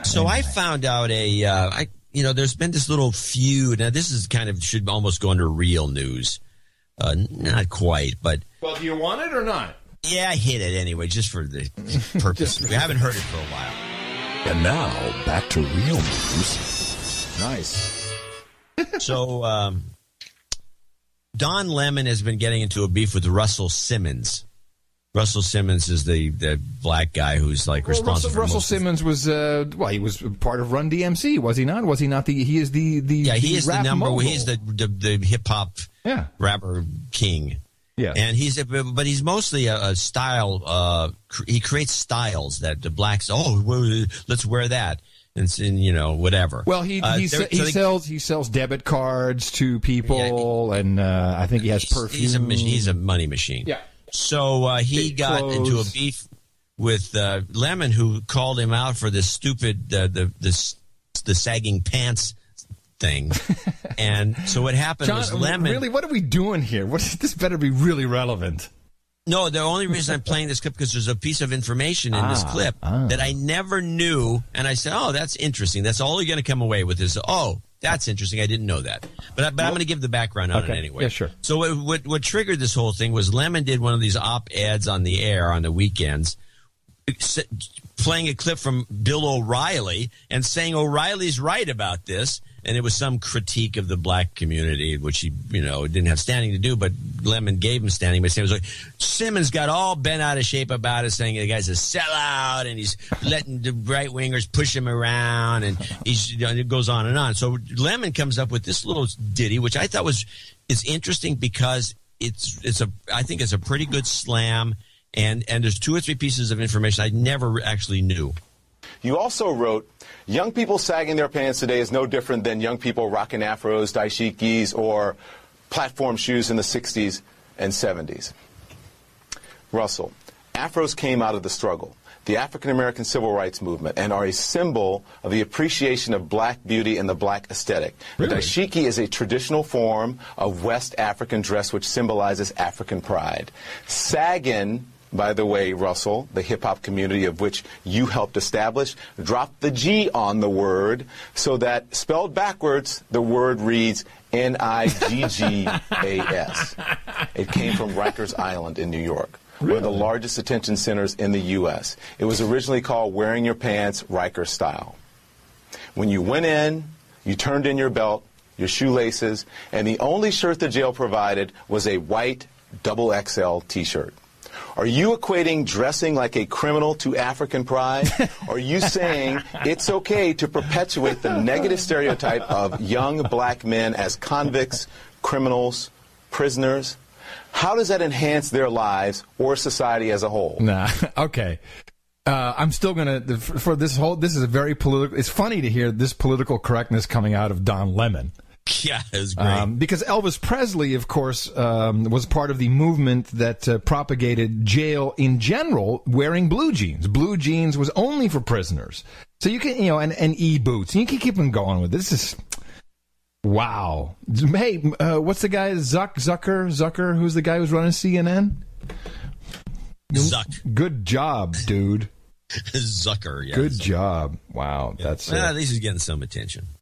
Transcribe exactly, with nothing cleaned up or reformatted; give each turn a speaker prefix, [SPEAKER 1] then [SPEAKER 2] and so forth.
[SPEAKER 1] So
[SPEAKER 2] anyway.
[SPEAKER 1] I found out a, uh, I, you know, there's been this little feud. Now, this is kind of, should almost go into real news. Uh, not quite, but.
[SPEAKER 2] Well, do you want it or not?
[SPEAKER 1] Yeah, I hit it anyway, just for the purpose. We haven't heard it for a while.
[SPEAKER 3] And now, back to real news.
[SPEAKER 2] Nice.
[SPEAKER 1] So, um, Don Lemon has been getting into a beef with Russell Simmons. Russell Simmons is the, the black guy who's like
[SPEAKER 2] Well,
[SPEAKER 1] responsible
[SPEAKER 2] Russell,
[SPEAKER 1] for
[SPEAKER 2] Russell
[SPEAKER 1] most
[SPEAKER 2] Simmons was uh, well, he was part of Run D M C, was he not? Was he not the? He is the the
[SPEAKER 1] yeah, he
[SPEAKER 2] the
[SPEAKER 1] is the
[SPEAKER 2] rap
[SPEAKER 1] number.
[SPEAKER 2] mogul.
[SPEAKER 1] He's the the, the hip hop
[SPEAKER 2] yeah
[SPEAKER 1] rapper king.
[SPEAKER 2] Yeah,
[SPEAKER 1] and he's a, but he's mostly a, a style. Uh, cr- he creates styles that the blacks. Oh, well, let's wear that. And, and you know whatever.
[SPEAKER 2] Well, he
[SPEAKER 1] uh,
[SPEAKER 2] he,
[SPEAKER 1] there,
[SPEAKER 2] he
[SPEAKER 1] so they,
[SPEAKER 2] sells he sells debit cards to people, yeah, and uh, I think he has perfume.
[SPEAKER 1] He's a he's a money machine.
[SPEAKER 2] Yeah.
[SPEAKER 1] So uh, he
[SPEAKER 2] Big
[SPEAKER 1] got
[SPEAKER 2] clothes.
[SPEAKER 1] into a beef with uh, Lemon, who called him out for this stupid uh, the this the sagging pants thing. And so what happened
[SPEAKER 2] John,
[SPEAKER 1] was Lemon.
[SPEAKER 2] Really, what are we doing here? What this better be really relevant.
[SPEAKER 1] No, the only reason I'm playing this clip because there's a piece of information in
[SPEAKER 2] ah,
[SPEAKER 1] this clip
[SPEAKER 2] ah.
[SPEAKER 1] that I never knew, and I said, "Oh, that's interesting." That's all you're going to come away with is, "Oh, that's interesting. I didn't know that." But, I, but I'm going to give the background on
[SPEAKER 2] okay.
[SPEAKER 1] it anyway.
[SPEAKER 2] Yeah, sure.
[SPEAKER 1] So what, what what triggered this whole thing was Lemon did one of these op-eds on the air on the weekends, playing a clip from Bill O'Reilly and saying O'Reilly's right about this. And it was some critique of the black community, which he, you know, didn't have standing to do, but Lemon gave him standing by saying, it was like, Simmons got all bent out of shape about it, saying the guy's a sellout, and he's letting the right-wingers push him around, and he's, you know, it goes on and on. So Lemon comes up with this little ditty, which I thought was, is interesting because it's, it's a, I think it's a pretty good slam, and, and there's two or three pieces of information I never actually knew.
[SPEAKER 4] You also wrote, young people sagging their pants today is no different than young people rocking afros, dashikis, or platform shoes in the sixties and seventies. Russell, afros came out of the struggle, the African-American civil rights movement, and are a symbol of the appreciation of black beauty and the black aesthetic.
[SPEAKER 2] Really?
[SPEAKER 4] The dashiki is a traditional form of West African dress which symbolizes African pride. Sagging, by the way, Russell, the hip-hop community of which you helped establish, dropped the G on the word so that, spelled backwards, the word reads N I G G A S. It came from Rikers Island in New York, really? One of the largest detention centers in the U S It was originally called Wearing Your Pants Rikers Style. When you went in, you turned in your belt, your shoelaces, and the only shirt the jail provided was a white double X L T-shirt. Are you equating dressing like a criminal to African pride? Or are you saying it's okay to perpetuate the negative stereotype of young black men as convicts, criminals, prisoners? How does that enhance their lives or society as a whole?
[SPEAKER 2] Nah, okay. Uh, I'm still going to, for this whole, this is a very political, it's funny to hear this political correctness coming out of Don Lemon.
[SPEAKER 1] Yeah, it was great.
[SPEAKER 2] Um, because Elvis Presley, of course, um, was part of the movement that uh, propagated jail in general wearing blue jeans. Blue jeans was only for prisoners. So you can, you know, and, and e-boots. And you can keep on going with this. This is, wow. Hey, uh, what's the guy, Zuck, Zucker, Zucker, who's the guy who's running C N N?
[SPEAKER 1] Zuck.
[SPEAKER 2] Good job, dude.
[SPEAKER 1] Zucker, yeah.
[SPEAKER 2] Good job. Wow.
[SPEAKER 1] Yeah.
[SPEAKER 2] That's
[SPEAKER 1] well,
[SPEAKER 2] uh,
[SPEAKER 1] at least he's getting some attention.